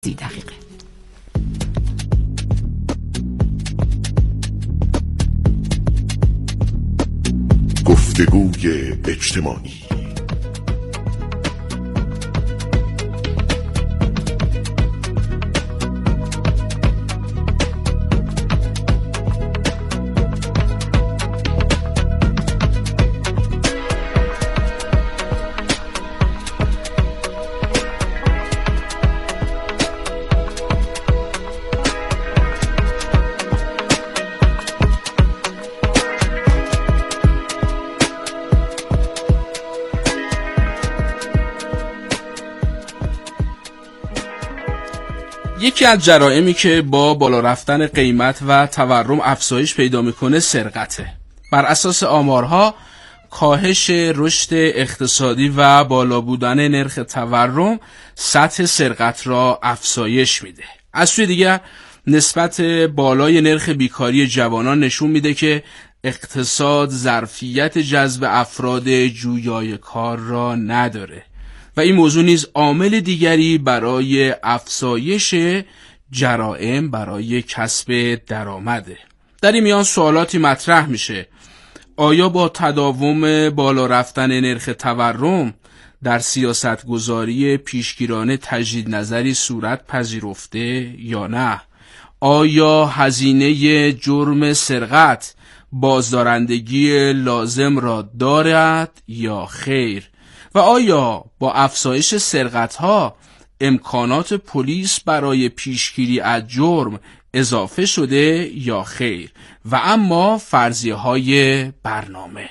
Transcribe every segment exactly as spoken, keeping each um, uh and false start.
سی دقیقه. گفتگوی اجتماعی. یکی از جرائمی که با بالا رفتن قیمت و تورم افزایش پیدا میکنه سرقته. بر اساس آمارها کاهش رشد اقتصادی و بالا بودن نرخ تورم سطح سرقت را افزایش میده. از سوی دیگر نسبت بالای نرخ بیکاری جوانان نشون میده که اقتصاد ظرفیت جذب افراد جویای کار را نداره و این موضوع نیز عامل دیگری برای افزایش جرائم برای کسب درآمده. در این میان سوالاتی مطرح میشه: آیا با تداوم بالا رفتن نرخ تورم در سیاست گذاری پیشگیرانه تجدید نظری صورت پذیرفته یا نه؟ آیا هزینه جرم سرقت بازدارندگی لازم را دارد یا خیر؟ و آیا با افزایش سرقت‌ها امکانات پلیس برای پیشگیری از جرم اضافه شده یا خیر؟ و اما فرضیه‌های برنامه.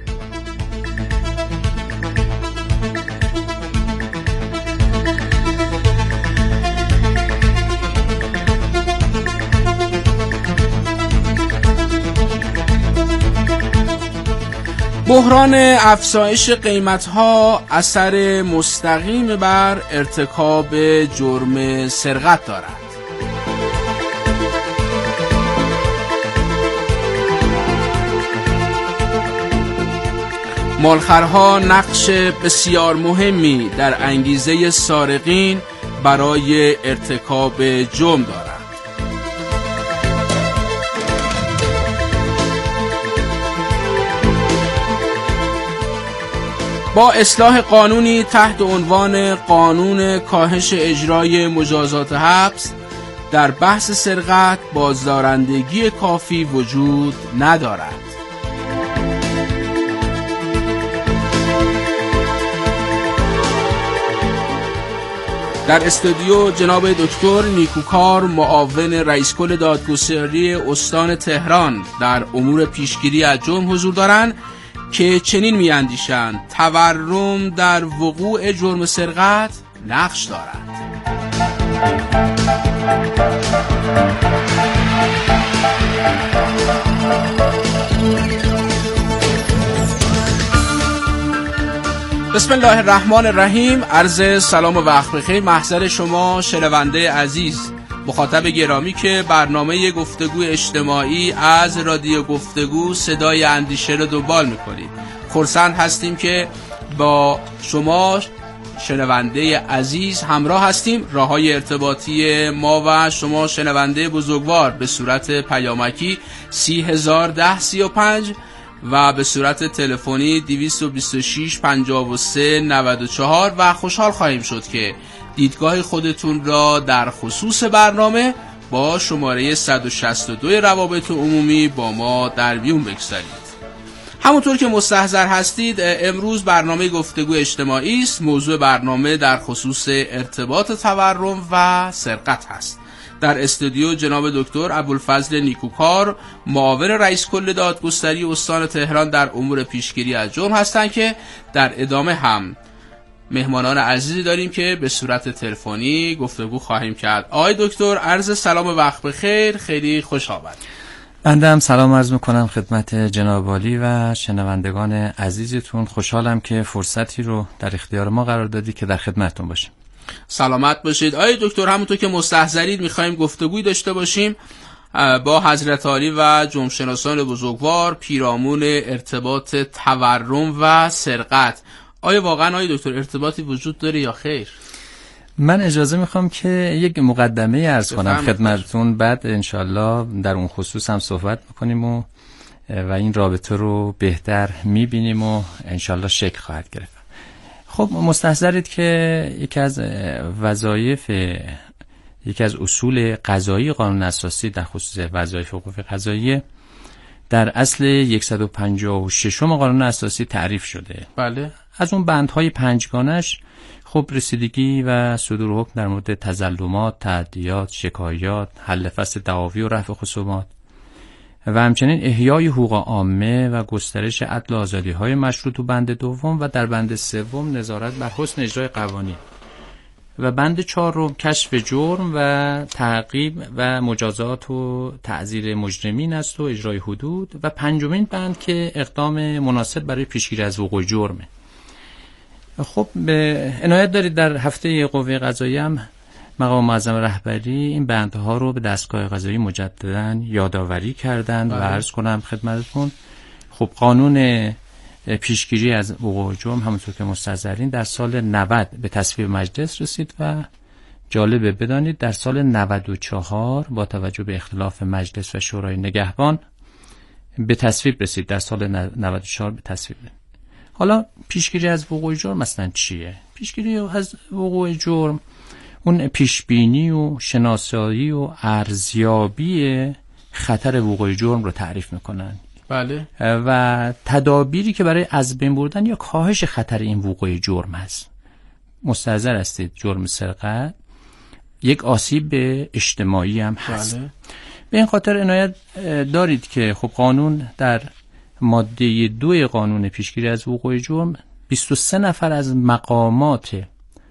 بحران افزایش قیمت‌ها اثر مستقیم بر ارتکاب جرم سرقت دارد. مالخرها نقش بسیار مهمی در انگیزه سارقین برای ارتکاب جرم دارند. با اصلاح قانونی تحت عنوان قانون کاهش اجرای مجازات حبس در بحث سرقت بازدارندگی کافی وجود ندارد. در استودیو جناب دکتر نیکوکار، معاون رئیس کل دادگستری استان تهران در امور پیشگیری از جرم حضور دارند که چنین میاندیشند: تورم در وقوع جرم سرقت نقش دارد. بسم الله الرحمن الرحیم. عرض سلام و وقت بخیر محضر شما شنونده عزیز، مخاطب گرامی که برنامه گفتگو اجتماعی از رادیو گفتگو صدای اندیشه رو دنبال میکنید. خرسند هستیم که با شما شنونده عزیز همراه هستیم. راه‌های ارتباطی ما و شما شنونده بزرگوار به صورت پیامکی سی هزار ده سی و پنج و به صورت تلفنی دویست و بیست و شش پنجاه و سه نود و چهار و خوشحال خواهیم شد که دیدگاه خودتون را در خصوص برنامه با شماره صد و شصت و دو روابط عمومی با ما در میون بگذارید. همونطور که مستحضر هستید امروز برنامه گفتگو اجتماعی است. موضوع برنامه در خصوص ارتباط تورم و سرقت هست. در استودیو جناب دکتر ابوالفضل نیکوکار، معاون رئیس کل دادگستری استان تهران در امور پیشگیری از جرم هستند که در ادامه هم مهمانان عزیزی داریم که به صورت تلفنی گفتگو خواهیم کرد. آقای دکتر عرض سلام و وقت بخیر، خیلی خوش آمد. بنده هم سلام عرض میکنم خدمت جناب عالی و شنوندگان عزیزتون. خوشحالم که فرصتی رو در اختیار ما قرار دادی که در خدمتتون باشیم. سلامت باشید. آقای دکتر همونطور که مستحضرید میخوایم گفتگوی داشته باشیم با حضرت عالی و جرمشناسان بزرگوار پیرامون ارتباط تورم و سرقت. آیا واقعا آقای دکتر ارتباطی وجود داره یا خیر؟ من اجازه میخوام که یک مقدمه عرض کنم خدمتتون، بعد انشالله در اون خصوص هم صحبت میکنیم و و این رابطه رو بهتر میبینیم و انشالله شکل خواهد گرفت. خب مستحضرید که یکی از وظایف یکی از اصول قضایی قانون اساسی در خصوص وظایف حقوق قضاییه در اصل صد و پنجاه و شش قانون اساسی تعریف شده. بله. از اون بندهای پنجگانش خب رسیدگی و صدور حکم در مورد تظلمات، تعدیات، شکایات، حل فصل دعاوی و رفع خصومات و همچنین احیای حقوق عامه و گسترش عدل و آزادی‌های مشروط تو بند دوم و در بند سوم نظارت بر حسن اجرای قوانین و بند چهارم کشف جرم و تعقیب و مجازات و تعزیر مجرمین است و اجرای حدود و پنجمین بند که اقدام مناسب برای پیشگیری از وقوع جرمه. خب به عنایت دارید در هفته قوه قضاییه هم مقام معظم رهبری این بندها رو به دستگاه قضایی مجددا یادآوری کردند و عرض کنم خدمتتون خب قانون پیشگیری از وقوع جرم همونطور که مستحضرین در سال نود به تصویب مجلس رسید و جالبه بدانید در سال نود و چهار با توجه به اختلاف مجلس و شورای نگهبان به تصویب رسید. در سال نود و چهار به تصویب. حالا پیشگیری از وقوع جرم مثلا چیه؟ پیشگیری از وقوع جرم اون پیشبینی و شناسایی و ارزیابی خطر وقوع جرم رو تعریف میکنن. بله. و تدابیری که برای از بین بردن یا کاهش خطر این وقوع جرم هست. مستحضر هستید جرم سرقت یک آسیب اجتماعی هم هست. بله. به این خاطر عنایت دارید که خب قانون در ماده دو قانون پیشگیری از وقوع جرم بیست و سه نفر از مقامات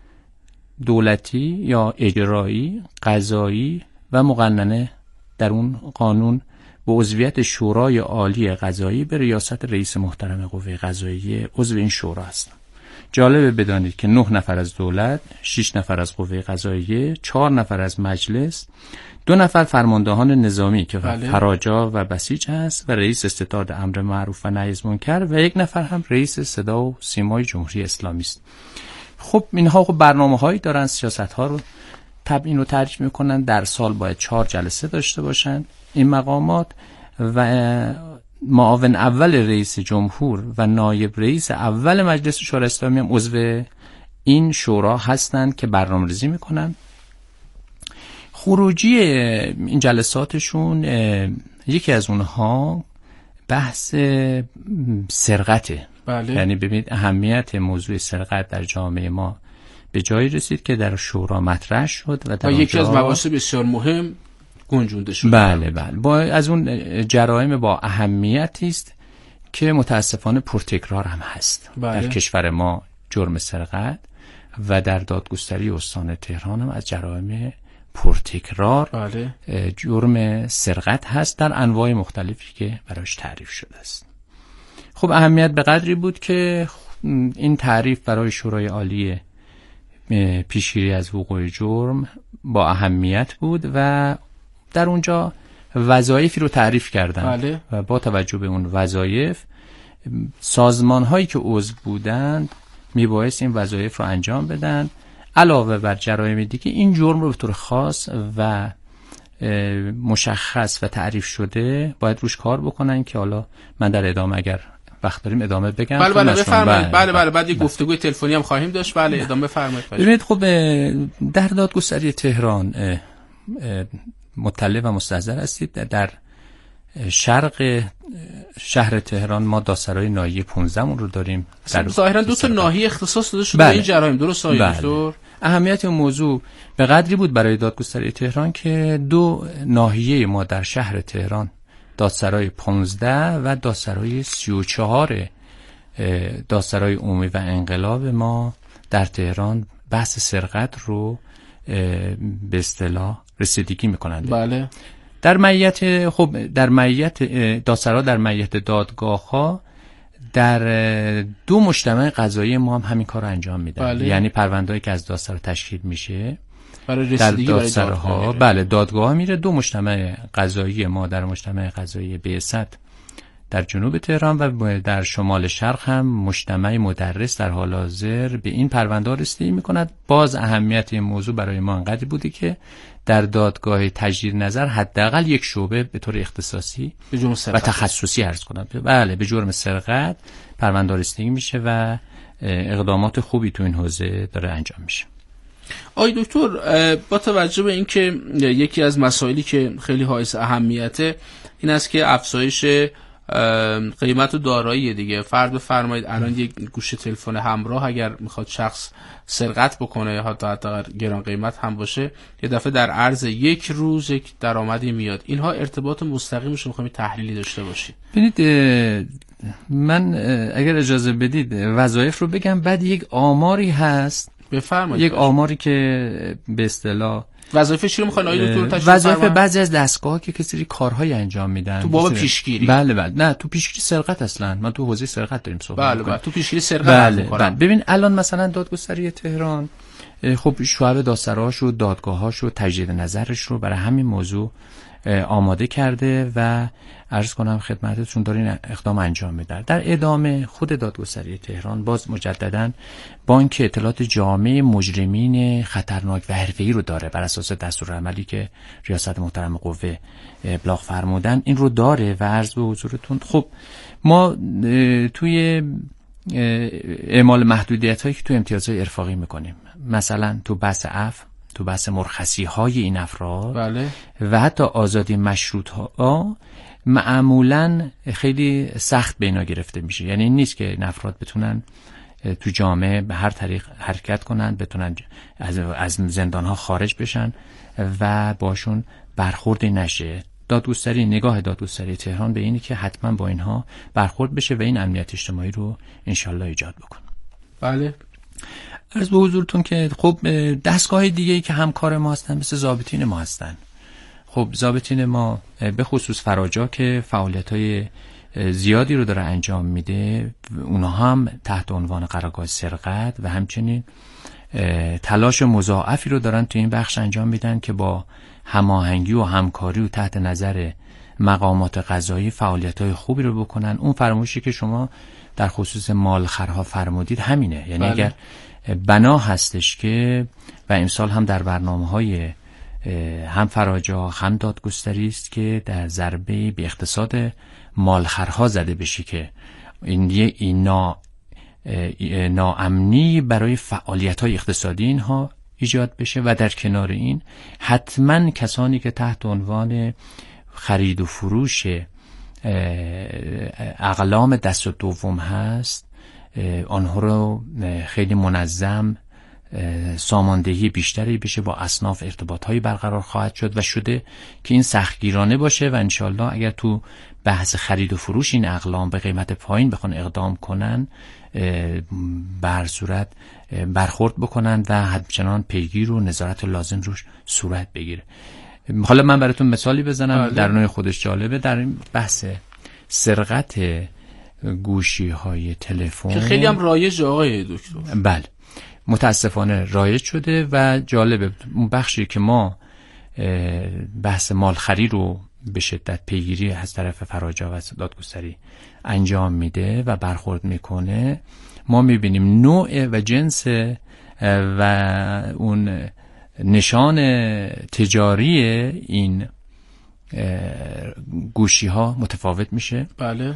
دولتی یا اجرایی، قضایی و مقننه در اون قانون به عضویت شورای عالی قضایی به ریاست رئیس محترم قوه قضاییه عضو این شورا هستند. جالبه بدانید که نه نفر از دولت، شش نفر از قوه قضاییه، چهار نفر از مجلس، دو نفر فرماندهان نظامی که بله. فراجا و بسیج هست و رئیس استطاعت امر معروف و نهی از منکر و یک نفر هم رئیس صدا و سیمای جمهوری اسلامی است. خب اینها خب برنامه‌هایی دارن، سیاست‌ها رو تبیین و ترجیح می‌کنن. در سال باید چهار جلسه داشته باشن این مقامات و معاون اول رئیس جمهور و نایب رئیس اول مجلس شورای اسلامی هم عضو این شورا هستند که برنامه‌ریزی می‌کنن. خروجی این جلساتشون یکی از اونها بحث سرقته. بله. یعنی ببینید اهمیت موضوع سرقت در جامعه ما به جایی رسید که در شورا مطرح شد و در یکی از مباحث بسیار مهم گنجونده شد. بله بله با از اون جرایم با اهمیتی است که متاسفانه پرتکرار هم هست. بله. در کشور ما جرم سرقت و در دادگستری استان تهران هم از جرایم پرتکرار بله. جرم سرقت هست در انواع مختلفی که براش تعریف شده است. خب اهمیت به قدری بود که این تعریف برای شورای عالی پیشگیری از وقوع جرم با اهمیت بود و در اونجا وظایفی رو تعریف کردن. بله. و با توجه به اون وظایف سازمان هایی که عضو بودند میبایست این وظایف رو انجام بدن. علاوه بر جرایم دیگه این جرم رو به طور خاص و مشخص و تعریف شده باید روش کار بکنن که حالا من در ادامه اگر وقت داریم ادامه بگم. بله بله بفرمایید. بله بله بعد یه گفتگوی تلفنی هم خواهیم داشت. بله ادامه بفرمایید. ببینید خب در دادگستری تهران مطلع و مستحضر هستید. در شرق شهر تهران ما دادسرای ناحیه پانزده رو داریم. ظاهرا دو تا ناحیه اختصاص داده شده به این جرایم. درست آقای دکتر؟ اهمیت این موضوع به قدری بود برای دادگستری تهران که دو ناحیه ما در شهر تهران دادسرای پانزده و دادسرای سی و چهار دادسرای عمومی و انقلاب ما در تهران بحث سرقت رو به اصطلاح رسیدگی میکنند. بله. در معیت خب در معیت دادسرا در معیت دادگاه‌ها در دو مجتمع قضایی ما هم همین کار رو انجام میدن. بله. یعنی پرونده‌ای که از دادسرا تشکیل میشه برای رسیدگی در برای دادگاه. بله دادگاه میره. دو مجتمع قضایی ما در مجتمع قضایی بعثت در جنوب تهران و در شمال شرق هم مجتمع مدرس در حال حاضر به این پرونده رسیدگی می‌کند. باز اهمیت این موضوع برای ما انقدر بوده که در دادگاه تجدید نظر حداقل یک شعبه به طور اختصاصی به جرم و تخصصی عرض کنم بله به جرم سرقت پرونده رسیدگی میشه و اقدامات خوبی تو این حوزه داره انجام میشه. آقای دکتر، با توجه به اینکه یکی از مسائلی که خیلی حائز اهمیته این است که افزایش قیمت و دارایی دیگه، فرض بفرمایید الان یک گوشی تلفن همراه اگر میخواد شخص سرقت بکنه یا حتی حتی گران قیمت هم باشه، یه دفعه در عرض یک روز یک درآمدی میاد. اینها ارتباط مستقیمش رو میخوایم تحلیلی داشته باشید. ببینید من اگر اجازه بدید وظایف رو بگم، بعد یک آماری هست بفرمایید. یک آماری که به اصطلاح وظایف چی رو میخواین آقای دکتر تشریح کنید؟ وظایف بعضی از دستگاه‌ها که کسی کارهای انجام میدن تو باب پیشگیری. بله بله نه تو پیشگیری سرقت اصلا من تو حوزه سرقت داریم صحبت بله می‌کنیم. بله تو پیشگیری سرقت بله می‌کنم. بله. ببین الان مثلا دادگستری تهران خب شعب دادسراهاش و دادگاه‌هاش و تجدید نظرش رو برای همین موضوع آماده کرده و عرض کنم خدمتتون دارین اقدام انجام میدن. در ادامه خود دادگستری تهران باز مجدداً بانک اطلاعات جامع مجرمین خطرناک و حرفه‌ای رو داره بر اساس دستورالعملی که ریاست محترم قوه ابلاغ فرمودن این رو داره و عرض به حضورتون خب ما توی اعمال محدودیت‌هایی که تو امتیازهای ارفاقی میکنیم، مثلا تو بحث عفو، تو بحث مرخصی های این افراد بله. و حتی آزادی مشروط ها معمولاً خیلی سخت به اینا گرفته میشه. یعنی این نیست که این افراد بتونن تو جامعه به هر طریق حرکت کنن، بتونن از از زندان ها خارج بشن و باشون برخوردی نشه. دادگستری نگاه دادگستری تهران به اینه که حتما با اینها برخورد بشه و این امنیت اجتماعی رو انشالله ایجاد بکنه. بله. عرض به حضورتون که خب دستگاه دیگه‌ای که همکار ما هستن مثل ضابطین ما هستن. خب ضابطین ما به خصوص فراجا که فعالیت‌های زیادی رو داره انجام میده، اونها هم تحت عنوان قرارگاه سرقت و همچنین تلاش مضاعفی رو دارن تو این بخش انجام میدن که با هماهنگی و همکاری و تحت نظر مقامات قضایی فعالیت‌های خوبی رو بکنن. اون فرمایشی که شما در خصوص مالخرها فرمودید همینه. یعنی بله. اگر بنا هستش که و امسال هم در برنامه‌های هم فراجا هم دادگستری است که در ضربه به اقتصاد مالخرها زده بشه که این یه اینا ناامنی برای فعالیت‌های اقتصادی اینها ایجاد بشه و در کنار این حتما کسانی که تحت عنوان خرید و فروش اقلام دست دوم هست آنها رو خیلی منظم ساماندهی بیشتری بشه، با اصناف ارتباطهایی برقرار خواهد شد و شده که این سختگیرانه باشه و انشالله اگر تو بحث خرید و فروش این اقلام به قیمت پایین بخوان اقدام کنن بر صورت برخورد بکنن و همچنان پیگیر و نظارت لازم روش صورت بگیره. حالا من براتون مثالی بزنم آله. در نوع خودش جالبه. در این بحث سرقت گوشی های تلفن که خیلی هم رایج آقای دکتر، بله متاسفانه رایج شده و جالبه اون بخشی که ما بحث مالخری رو به شدت پیگیری از طرف فراجا و دادگستری انجام میده و برخورد میکنه، ما میبینیم نوع و جنس و اون نشان تجاری این گوشی ها متفاوت میشه. بله.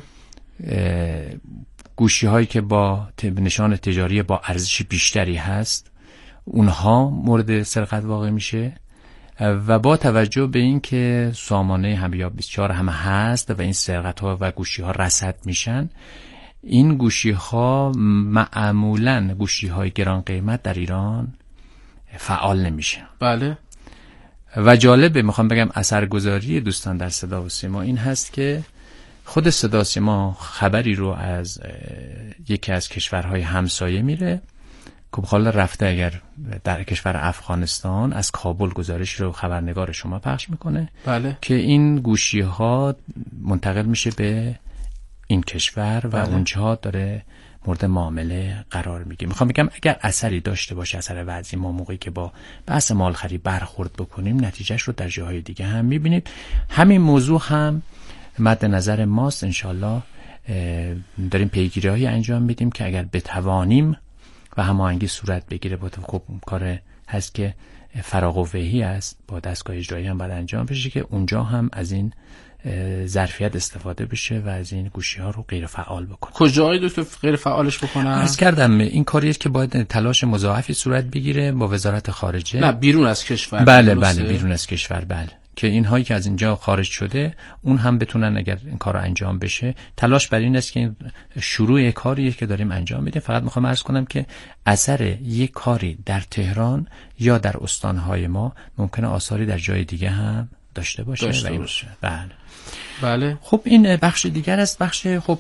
گوشی هایی که با نشان تجاری با ارزش بیشتری هست اونها مورد سرقت واقع میشه و با توجه به این که سامانه هم یا بیست و چهار هم هست و این سرقت ها و گوشی ها رصد میشن، این گوشی ها معمولاً گوشی های گران قیمت در ایران فعال نمیشه. بله. و جالبه میخوام بگم اثرگذاری دوستان در صدا و سیما این هست که خود صدا سیما خبری رو از یکی از کشورهای همسایه میره که حالا رفته اگر در کشور افغانستان از کابل گزارش رو خبرنگار شما پخش میکنه. بله. که این گوشی ها منتقل میشه به این کشور و بله. اونجا داره مورد معامله قرار میگیره. میخوام بگم اگر اثری داشته باشه اثر وضعی ما موقعی که با بحث مالخری برخورد بکنیم نتیجهش رو در جاهای دیگه هم میبینید. همین موضوع هم مد نظر ماست. انشالله داریم پیگیری‌های انجام میدیم که اگر بتوانیم و هماهنگی صورت بگیره با خب کار هست که فراغ و وحی است، با دستگاه اجرایی هم باید انجام بشه که اونجا هم از این ظرفیت استفاده بشه و از این گوشی‌ها رو غیر فعال بکنه. کجای دکتر غیر فعالش بکنن؟ عرض کردم این کاریه که باید تلاش مضاعفی صورت بگیره با وزارت خارجه. نه بیرون از کشور. بله بله بیرون از کشور، بله، که اینهایی که از اینجا خارج شده اون هم بتونن اگر این کار رو انجام بشه. تلاش بر این است که این شروع کاریه که داریم انجام میدیم. فقط میخوام عرض کنم که اثر یک کاری در تهران یا در استانهای ما ممکنه آثاری در جای دیگه هم داشته باشه. داشته و باشه. بله بله. خب این بخش دیگر است. بخش خب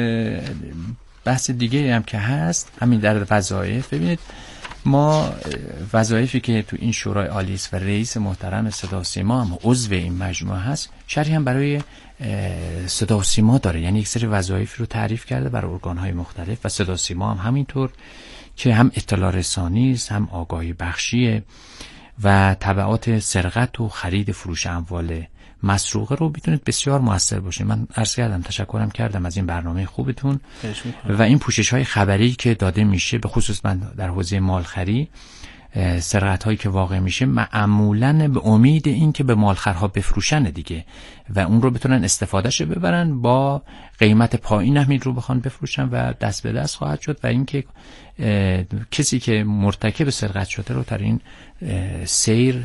بحث دیگه هم که هست همین در وظایف. ببینید ما وظایفی که تو این شورای عالی است و رئیس محترم صدا و سیما هم عضو این مجموعه هست، شرحی هم برای صدا و سیما داره، یعنی یک سری وظایف رو تعریف کرده برای ارگان‌های مختلف و صدا و سیما هم همینطور که هم اطلاع رسانی است، هم آگاهی بخشیه و تبعات سرقت و خرید فروش اموال مسروقه رو میتونید بسیار موثر باشه. من عرض کردم، تشکرم کردم از این برنامه خوبتون و این پوشش های خبری که داده میشه، به خصوص من در حوزه مالخری سرقت هایی که واقع میشه معمولاً به امید این که به مالخرها بفروشن دیگه و اون رو بتونن استفادهشو ببرن، با قیمت پایین همین رو بخوان بفروشن و دست به دست خواهد شد و اینکه کسی که مرتکب سرقت شده رو در این سیر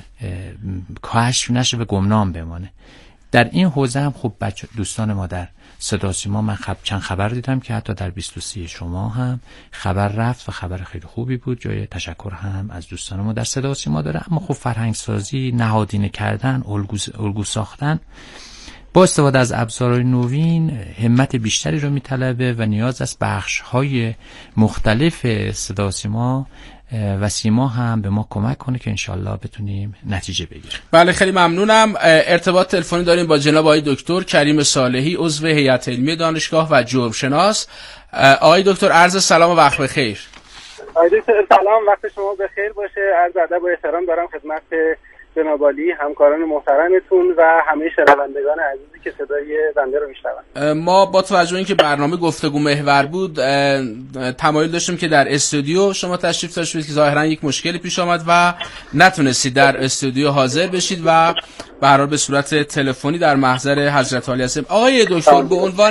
کشف نشه و گمنام بمانه. در این حوزه هم خب بچه دوستان ما در صدا سیما من خب چند خبر دیدم که حتی در بیست و سه شما هم خبر رفت و خبر خیلی خوبی بود، جای تشکر هم از دوستان ما در صدا سیما داره. اما خب فرهنگ سازی، نهادینه کردن، الگو الگو ساختن با استفاده از ابزارهای نوین همت بیشتری رو میطلبه و نیاز است بخش‌های مختلف صدا سیما و سیما هم به ما کمک کنه که انشالله بتونیم نتیجه بگیریم. بله خیلی ممنونم. ارتباط تلفنی داریم با جناب آقای دکتر کریم صالحی، عضو هیئت علمی دانشگاه و جرم شناس. آقای دکتر عرض سلام و وقت بخیر. آقای دکتر سلام، وقت شما بخیر باشه. عرض ادب و احترام دارم خدمت جناب عالی، همکاران محترمتون و همه شنوندگان عزیزی که صدای بنده رو میشنون. ما با توجه اینکه برنامه گفتگو محور بود تمایل داشتیم که در استودیو شما تشریف داشتید که ظاهرا یک مشکلی پیش آمد و نتونستید در استودیو حاضر بشید و به هر حال به صورت تلفنی در محضر حضرت عالی هستیم. آقای دکتر به عنوان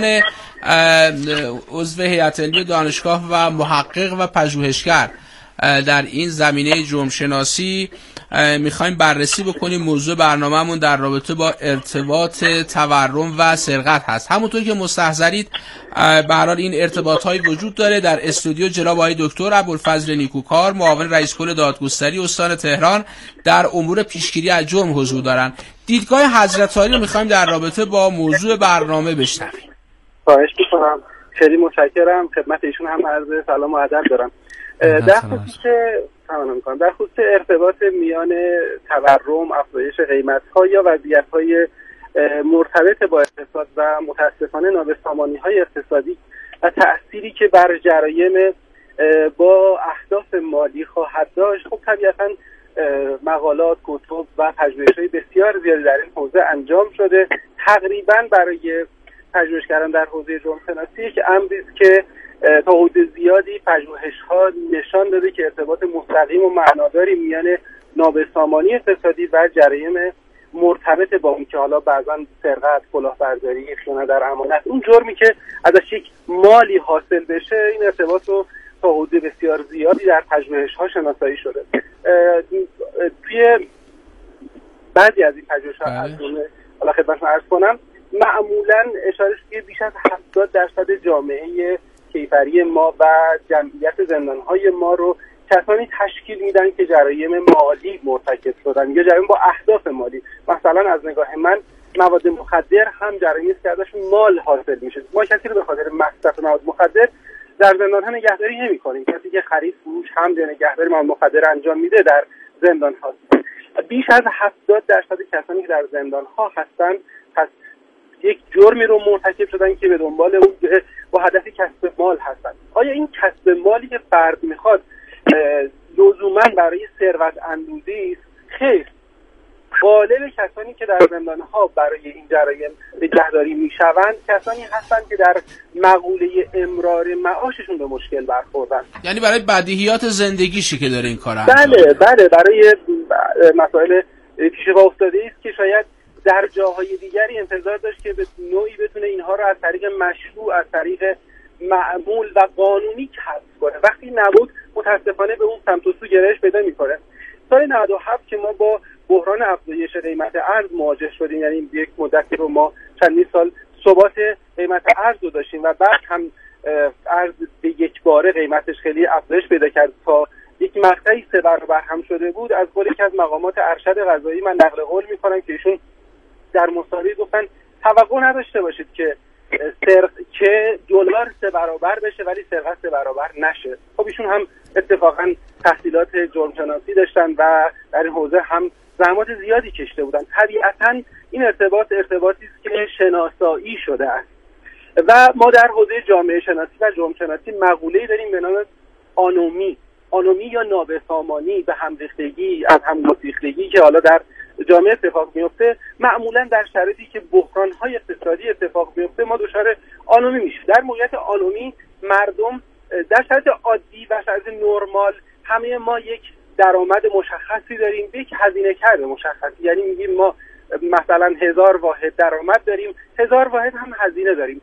عضو هیئت علمی دانشگاه و محقق و پژوهشگر در این زمینه جرم شناسی میخوایم بررسی بکنیم. موضوع برنامه‌مون در رابطه با ارتباط تورم و سرقت هست. همونطور که مستحضرید به هر حال این ارتباط‌های وجود داره. در استودیو جناب آقای دکتر ابوالفضل نیکوکار، معاون رئیس کل دادگستری استان تهران در امور پیشگیری از جرم حضور دارن. دیدگاه حضرت عالی رو میخوایم در رابطه با موضوع برنامه بشنویم. خواهش می‌کنم. خیلی متشکرم. خدمت ایشون هم عرض سلام و ادب دارم. در خصوص در خصوص ارتباط میان تورم، افزایش قیمت‌ها یا وضعیت‌های مرتبط با اقتصاد و متاسفانه نابسامانی‌های اقتصادی و تأثیری که بر جرایم با اهداف مالی خواهد داشت، خب طبیعتاً مقالات، کتب و پژوهش‌های بسیار زیادی در این حوزه انجام شده. تقریباً برای پژوهشگران در حوزه جرم شناسی که امری است که تا حدود زیادی پژوهش‌ها نشان داده که ارتباط مستقیم و معناداری میان نابسامانی اقتصادی و جرایم مرتبط با اون که حالا بعضا سرقت، کلاهبرداری، خیانت در امانت، اون جرمی که ازش یک مالی حاصل بشه، این ارتباط رو تا حدود بسیار زیادی در پژوهش‌ها شناسایی شده. توی بعضی از این پژوهش‌ها از حالا خدمتتون عرض کنم، معمولاً اشاره شده بیش از هفتاد درصد جامعه کیفری ما و جمعیت زندان‌های ما رو کسانی تشکیل میدن که جرایم مالی مرتکب شدن یا جرایم با اهداف مالی. مثلا از نگاه من مواد مخدر هم جرایمی است که ازشون مال حاصل میشه. ما کسی رو به خاطر مصرف مواد مخدر در زندان‌ها نگهداری نمی‌کنیم. کسی که خرید، فروش، حمل یا نگهداری مواد مخدر انجام میده در زندان‌ها. بیش از هفتاد درصد کسانی که در زندان‌ها هستن پس یک جرمی رو مرتکب شدن که به دنبال اون با هدف کسب مال هستن. آیا این کسب مالی که فرد میخواد لزوما برای ثروت اندوزی است؟ خیر. غالب کسانی که در زندان‌ها برای این جرایم نگهداری میشوند کسانی هستند که در مقوله امرار معاششون به مشکل برخوردن. یعنی برای بدیهیات زندگیشی که داره این کار انجام بله بله برای مسائل پیش پا افتاده است که شاید در جاهای دیگری انتظار داشت که به نوعی بتونه اینها رو از طریق مشروع، از طریق معمول و قانونی کسب کنه. وقتی نبود متاسفانه به اون سمت و سو گرایش پیدا میکنه. سال نود و هفت که ما با بحران افزایش قیمت ارز مواجه شدیم، یعنی یک مدتی رو ما چندین سال ثبات قیمت ارز رو داشتیم و بعد هم ارز به یک باره قیمتش خیلی افزایش پیدا کرد تا یک مقطعی سه برابر هم شده بود. از قول یکی از مقامات ارشد قضایی من نقل قول میکنم که ایشون در مصاحبه گفتن توقع نداشته باشید که سرق که دلار سه برابر بشه ولی سرقت سه برابر نشه. خب ایشون هم اتفاقا تحصیلات جرم شناسی داشتن و در این حوزه هم زحمات زیادی کشیده بودن. طبیعتاً این ارتباط ارتباطی است که شناسایی شده است و ما در حوزه جامعه شناسی و جرم شناسی مقوله‌ای داریم به نام آنومی آنومی یا نابسامانی به همریختگی از هم گسیختگی که حالا در جامعه اتفاق میفته. معمولا در شرایطی که بحران‌های اقتصادی اتفاق میفته ما دچار آنومی میشیم. در موقعیت آنومی مردم در شرایط عادی و شرایط نرمال همه ما یک درآمد مشخصی داریم، یک هزینه کرده مشخصی، یعنی میگیم ما مثلا هزار واحد درآمد داریم، هزار واحد هم هزینه داریم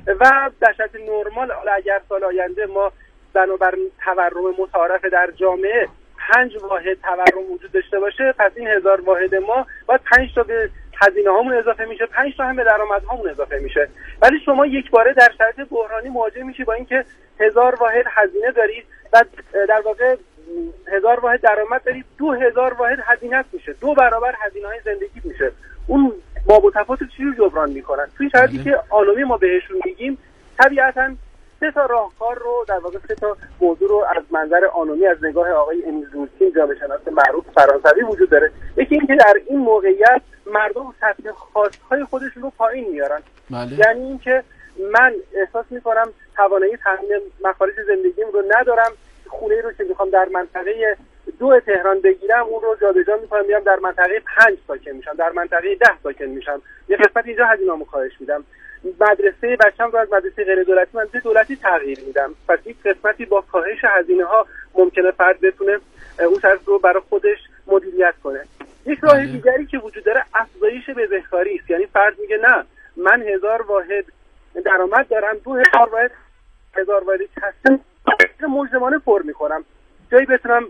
و در شرایط نرمال اگر سال آینده ما بنابر تورم متعارف در جامعه پنج واحد تورم وجود داشته باشه، پس این هزار واحد ما باید پنج تا به هزینه هامون اضافه میشه، پنج تا هم به درآمد هامون اضافه میشه. ولی شما یک باره در شرایط بحرانی مواجه میشی با اینکه هزار واحد هزینه دارید و در واقع هزار واحد درآمد دارید، دو هزار واحد هزینه میشه، دو برابر هزینه‌های زندگی میشه. اون ما با تفاوت چی رو جبران میکنن؟ توی شرایطی که آنومی ما بهشون میگیم طبیعتاً سه تا راهکار رو در واقع سه تا موضوع رو از منظر آنومی از نگاه آقای امیل دورکیم جامعه شناس معروف فرانسوی وجود داره. یکی اینکه در این موقعیت مردم سطح خواستهای خودشون رو پایین میارن. بله. یعنی اینکه من احساس میکنم توانایی تامین مخارج زندگیم رو ندارم، خونه رو که میخوام در منطقه دو تهران بگیرم اون رو جابجا میکنم میام در منطقه پنج ساکن میشم، در منطقه ده ساکن میشم، یه قسمت اینجا هزینه‌مو کاهش میدم. مدرسه بچه‌م رو از مدرسه غیر دولتی مدرسه دولتی تغییر میدم، پس یک قسمتی با کاهش هزینه ها ممکنه فرد بتونه اون شرط رو برای خودش مدیریت کنه. یک راه دیگری که وجود داره افزایش بزهکاری است، یعنی فرد میگه نه من هزار واحد درآمد دارم، دو هزار واحد هزار واحد کسب ملزمانه پر میکنم، جایی بتونم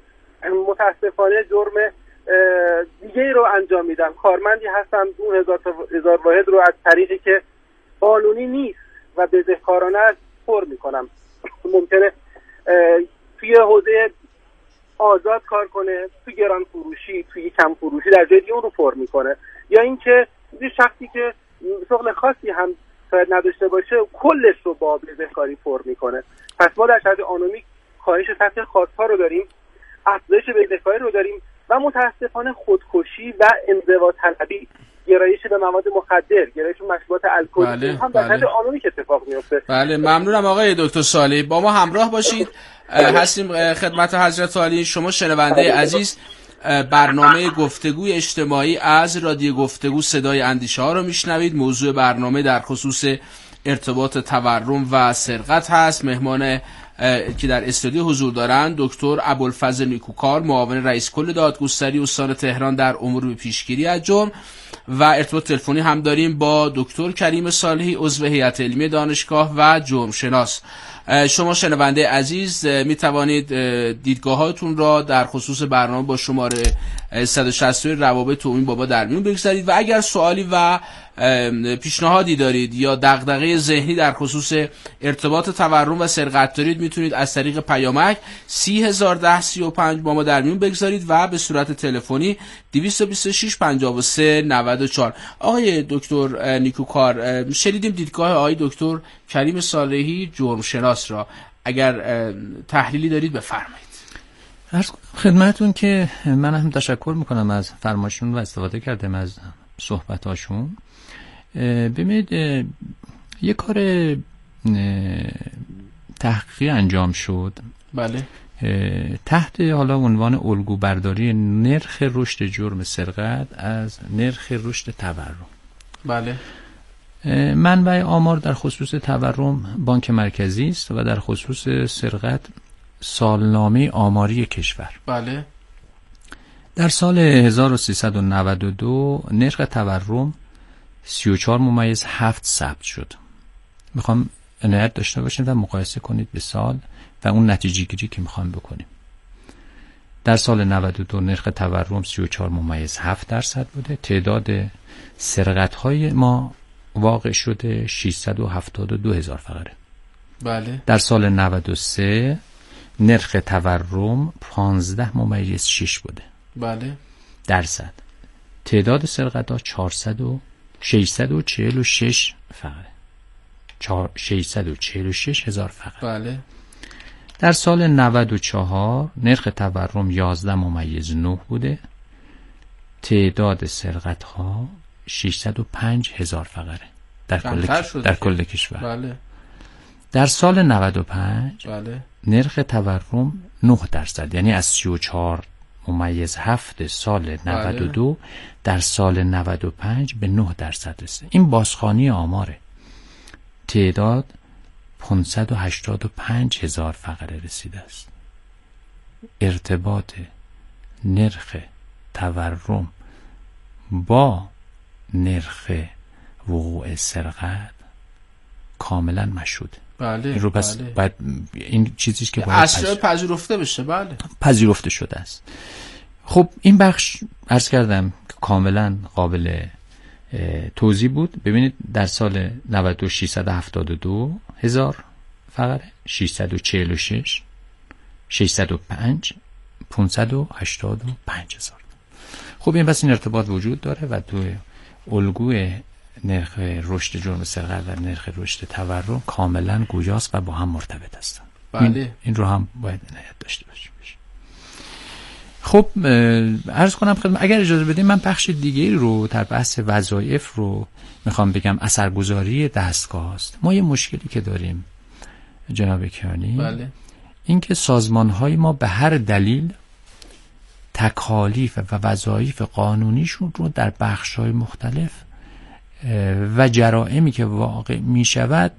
متاسفانه جرم دیگه رو انجام میدم. کارمندی هستم اون هزار هزار واحد رو از طریقی که قانونی نیست و بزهکارانه است پر میکنم. ممکنه توی حوزه آزاد کار کنه، توی گران فروشی، توی کم فروشی در جای دیگه اون رو پر میکنه، یا اینکه یه شخصی که شغل خاصی هم شاید نداشته باشه کلش رو با بزهکاری پر میکنه. پس ما در شرایط آنومیک کاهش سطح خواست‌ها رو داریم، افزایش بزهکاری رو داریم و متاسفانه خودکشی و انزوا طلبی، گرایش به مواد مخدر، گرایش به مشروبات الکلی بله، هم در حد آنومیک اتفاق میفته. بله ممنونم آقای دکتر صالحی، با ما همراه باشید. هستیم خدمت حضرت عالی. شما شنونده عزیز برنامه گفتگوی اجتماعی از رادیو گفتگو صدای اندیشه ها رو میشنوید. موضوع برنامه در خصوص ارتباط تورم و سرقت هست. مهمان که در استودیو حضور دارند دکتر ابوالفضل نیکوکار، معاون رئیس کل دادگستری استان تهران در امور پیشگیری از جرم، و ارتباط تلفنی هم داریم با دکتر کریم صالحی، عضو هیئت علمی دانشگاه و جرم شناس. شما شنونده عزیز می توانید دیدگاهاتون را در خصوص برنامه با شماره صد و شصت روابط عمومی بابا در میون بگذارید و اگر سوالی و پیشنهادی دارید یا دغدغه ذهنی در خصوص ارتباط تورم و سرقت دارید میتونید از طریق پیامک سی هزار و ده سی و پنج با ما در میون بگذارید و به صورت تلفنی دویست و بیست و شش پنجاه و سه نود و چهار. آقای دکتر نیکوکار، شنیدیم دیدگاه آقای دکتر کریم صالحی جرم شناس را، اگر تحلیلی دارید بفرمایید. عرض خدمتون که من هم تشکر میکنم از فرمایشون و استفاده کردم از صحبتاشون. ببینید یه کار تحقیقی انجام شد. بله. تحت حالا عنوان الگو برداری نرخ رشد جرم سرقت از نرخ رشد تورم. بله. منبع آمار در خصوص تورم بانک مرکزی است و در خصوص سرقت سالنامه آماری کشور. بله. در سال هزار و سیصد و نود و دو نرخ تورم سی و چهار ممیز هفت ثبت شد. میخوام عنایت داشته باشید و مقایسه کنید به سال و اون نتیجه گیری که میخوام بکنیم. در سال نود و دو نرخ تورم سی و چهار ممیز هفت درصد بوده. تعداد سرقت های ما واقع شده ششصد و هفتاد و دو هزار فقره. بله. در سال نود و سه نرخ تورم پانزده ممیز شش بوده. بله. درصد. تعداد سرقت ها چهارصد و ششصد و چهل و شش فقره. ششصد و چهل و شش هزار فقره. بله. در سال نود و چهار نرخ تورم یازده ممیز نه بوده. تعداد سرقت ها ششصد و پنج هزار فقره در کل در کل کشور. بله. در سال نود و پنج بله. نرخ تورم نه درصد، یعنی از سی و چهار ممیز هفت سال نود و دو بله. در سال نود و پنج به نه درصد رسید. این بازخوانی آماره. تعداد پانصد و هشتاد و پنج هزار فقره رسیده است. ارتباط نرخ تورم با نرخ وقوع سرقت کاملا مشهود. بله. این رو پس بله. باید این چیزیش که باید اصلا پذیرفته بشه. بله. پذیرفته شده است. خب این بخش عرض کردم کاملا قابل توضیح بود. ببینید در سال نود و دو ششصد و هفتاد و دو هزار فقره، ششصد و چهل و شش، ششصد و پنج، پانصد و هشتاد و پنج هزار. خب این بس این ارتباط وجود داره و تو الگوی نرخ رشد جرم سرقت و نرخ رشد تورم کاملا گویاست و با هم مرتبط هستن. بله. این, این رو هم باید عنایت داشته باشیم. خب عرض کنم خدمت، اگر اجازه بدید من بخش دیگری رو در بحث وظایف رو میخوام بگم. اثرگذاری دستگاه است. ما یه مشکلی که داریم جناب کیانی، بله. این که سازمان‌های ما به هر دلیل تکالیف و وظایف قانونیشون رو در بخش‌های مختلف و جرائمی که واقع میشود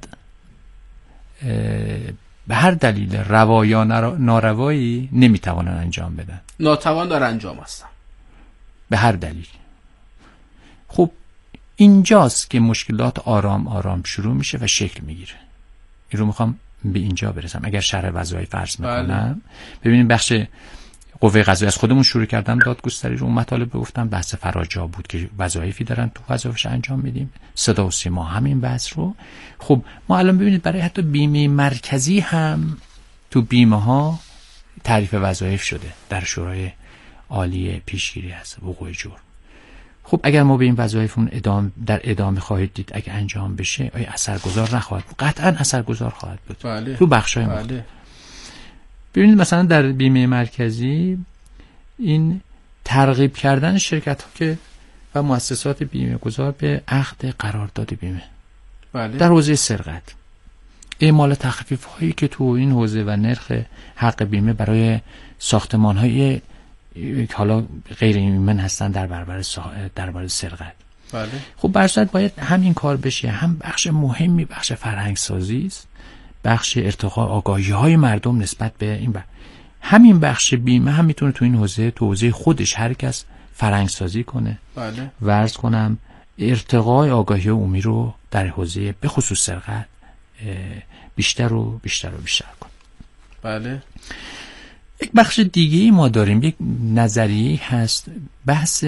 به هر دلیل روا یا ناروایی نمیتوانن انجام بدن. ناتوان در انجام هستن به هر دلیل. خب اینجاست که مشکلات آرام آرام شروع میشه و شکل میگیره. این رو میخوام به اینجا برسم. اگر شرح وظایف فرض میکنم، بله. ببینیم بخش قوه قضاییه از خودمون شروع کردم دادگستری رو، اون مطالب گفتم. بحث فراجا بود که وظایفی دارن تو وظایفش انجام میدیم. صدا و سیما همین بحث رو. خب ما الان ببینید برای حتی بیمه مرکزی هم تو بیمه ها تعریف وظایف شده در شورای عالی پیشگیری از وقوع جرم. خب اگر ما به این وظایفمون ادامه در ادامه خواهید دید اگه انجام بشه آیا اثرگذار نخواهد بود؟ قطعا اثرگذار خواهد بود. بله. تو بخشای بله. مختلف. ببینید مثلا در بیمه مرکزی این ترغیب کردن شرکت ها که و مؤسسات بیمه گذار به عقد قرارداد بیمه. بله. در حوزه سرقت اعمال تخفیف هایی که تو این حوزه و نرخ حق بیمه برای ساختمان های حالا غیر ایمن هستن در برابر در برابر سرقت. بله. خب برصد باید همین کار بشه. هم بخش مهمی بخش فرهنگ سازی است، بخش ارتقاء آگاهی های مردم نسبت به این بخش. همین بخش بیمه هم میتونه تو این حوزه تو حوزه خودش هر کس فرهنگ سازی کنه. بله. و عرض کنم ارتقاء آگاهی عمومی رو در حوزه به خصوص سرقت بیشتر و بیشتر و بیشتر کنه. بله. یک بخش دیگه ای ما داریم، یک نظریه هست بحث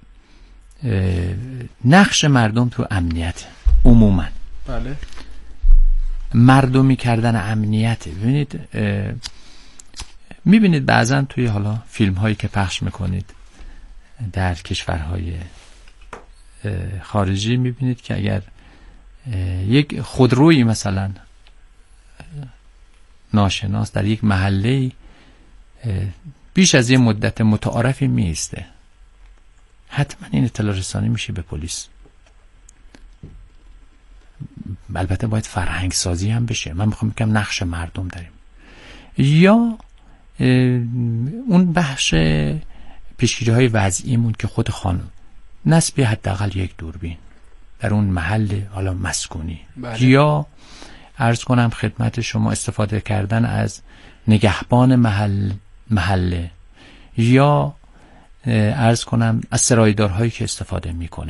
نقش مردم تو امنیت عموما. بله. مردمی کردن امنیت. ببینید میبینید بعضا توی حالا فیلم هایی که پخش میکنید در کشورهای خارجی میبینید که اگر یک خودرویی مثلا ناشناس در یک محله بیش از یه مدت متعارفی میسته، حتما این اطلاع رسانی میشه به پلیس. البته باید فرهنگ سازی هم بشه. من میخوام بگم نقش مردم داریم. یا اون بخش پیشگیری های وضعیمون که خود خانم نسبی حداقل یک دوربین در اون محل حالا مسکونی، بله. یا عرض کنم خدمت شما استفاده کردن از نگهبان محل محله، یا عرض کنم از سرایدارهایی که استفاده میکنن.